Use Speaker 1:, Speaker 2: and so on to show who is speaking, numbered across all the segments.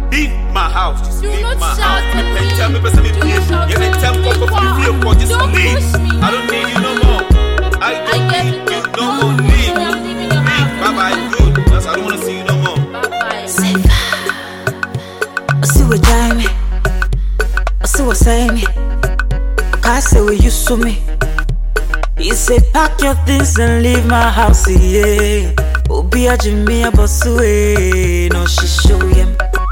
Speaker 1: leave my house. Just
Speaker 2: Do
Speaker 1: leave
Speaker 2: not
Speaker 1: my
Speaker 2: shout
Speaker 1: house.
Speaker 2: at me.
Speaker 1: And tell me person
Speaker 2: Do not shout
Speaker 1: you
Speaker 2: at
Speaker 1: tell
Speaker 2: me.
Speaker 1: me just
Speaker 2: Don't
Speaker 1: leave.
Speaker 2: push me.
Speaker 1: I don't need you no more. I don't
Speaker 2: get
Speaker 1: need
Speaker 2: it.
Speaker 1: you no
Speaker 2: Don't
Speaker 1: more.
Speaker 2: push
Speaker 1: Leave.
Speaker 2: me. I'm leaving your
Speaker 1: Leave.
Speaker 2: house.
Speaker 1: Bye bye. Good. That's, I don't want to see you no more.
Speaker 2: Bye-bye.
Speaker 3: I see what Jamie. I see what say me. I say what you saw me. He say pack your things and leave my house, yeah. Obi a Jimmy a boss away, no she show him.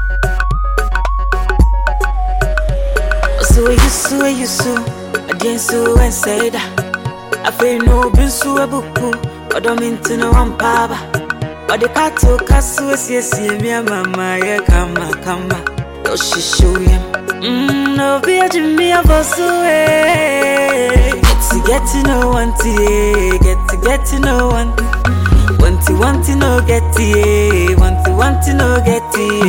Speaker 3: So you so, I didn't so and say that. I feel no bin so a buku, I don't mean to know I'm papa. But the cat to castle is yes, me mama, yeah, come, no she show him. No be a Jimmy a boss away. Get to know one, get to know one. Want to know get want to know get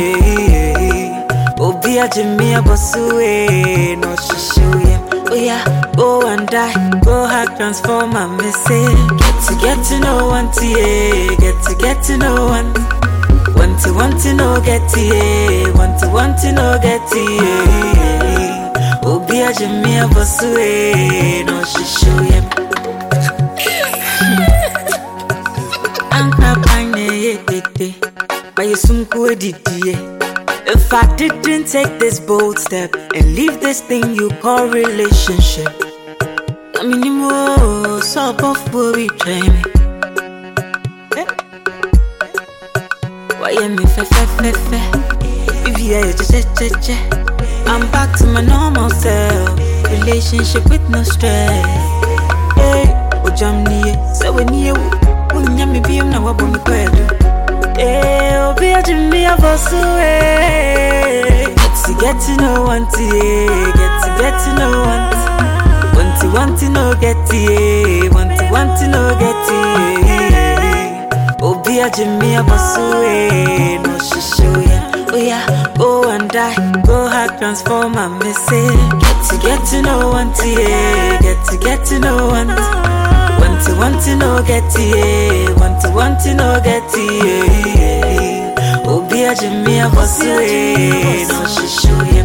Speaker 3: Obi a Jimmy a boss away, no she show him. Oh yeah, go and die, go hack transform and message. Get to know one, get to know one. Want to know get want to know get Obi a Jimmy a boss away, no she show him. Anka pine but you soon could if I didn't take this bold step and leave this thing you call relationship, I mean you more so both will betray me. Why am I fe if you che I'm back to my normal self. Relationship with no stress. Hey, oh Jamie, so when you me be na wa bomi kwedu. Hey, oh be a Jimmy a boss away. Get to know one, get to know one. Want to know get want to know get Oh be a Jimmy a boss away, no she show ya. Oh yeah, go and die, go hack transform and message. Get to know one, get to know one. Want to know get want to know get Oh be a Jimmy a boss away, no she show him.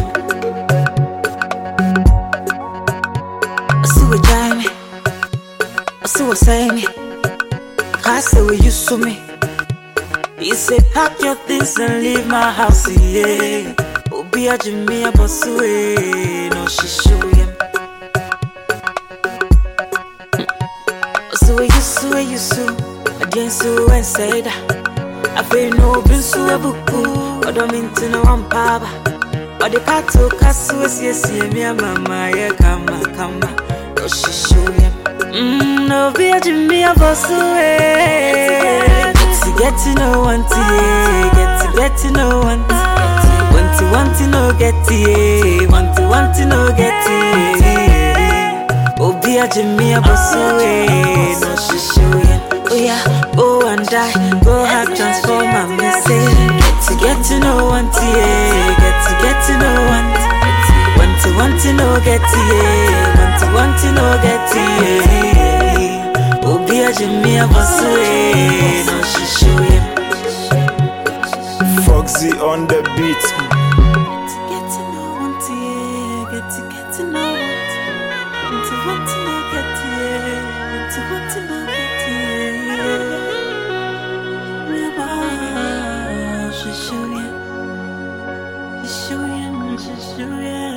Speaker 3: I see what Jamie, I see what say me. I say what you saw me. He say pack your things and leave my house, yeah. Oh be a Jimmy a boss away, no she show him. You so, I didn't so and say that. I feel no bin so a buku, I don't mean to know I'm papa. But the cat to castle is yes, me mama, yeah, come, no she show him. No be a Jimmy a boss away. Get to know one, get to know one. Want to know get want to know get Obi a Jimmy a boss away, no she show him. Oh yeah, go and die, go hack transform and message. Get to know one, get to know one. Want to know get want to know get Obi a Jimmy a boss away, no she show him.
Speaker 4: Foxy on the beat.
Speaker 3: Get to know one, get to know one. Want to know get want to know get she show ya, she show ya.